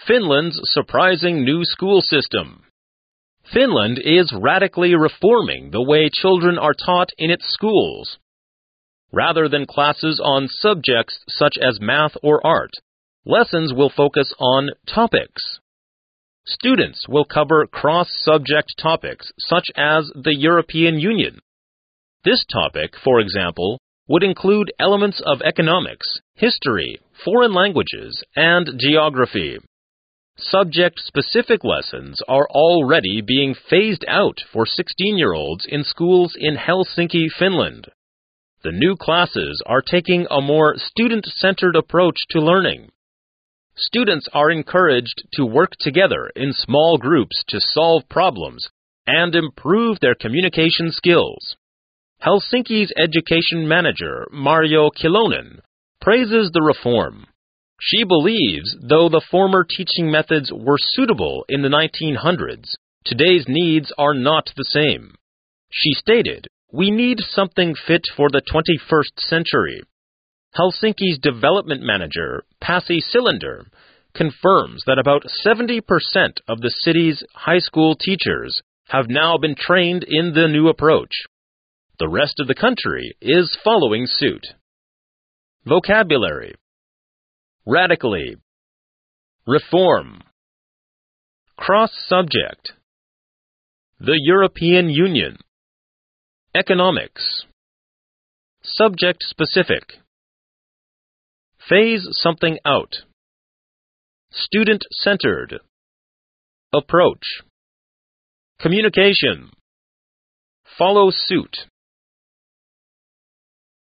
Finland's surprising new school system. Finland is radically reforming the way children are taught in its schools. Rather than classes on subjects such as math or art, lessons will focus on topics. Students will cover cross-subject topics such as the European Union. This topic, for example, would include elements of economics, history, foreign languages, and geography. Subject-specific lessons are already being phased out for 16-year-olds in schools in Helsinki, Finland. The new classes are taking a more student-centered approach to learning. Students are encouraged to work together in small groups to solve problems and improve their communication skills. Helsinki's education manager, Marjo Kilonen, praises the reform. She believes, though the former teaching methods were suitable in the 1900s, today's needs are not the same. She stated, "We need something fit for the 21st century." Helsinki's development manager, Pasi Cylinder, confirms that about 70% of the city's high school teachers have now been trained in the new approach. The rest of the country is following suit. Vocabulary: radically, reform, cross-subject, the European Union, economics, subject-specific, phase something out, student-centered, approach, communication, follow suit.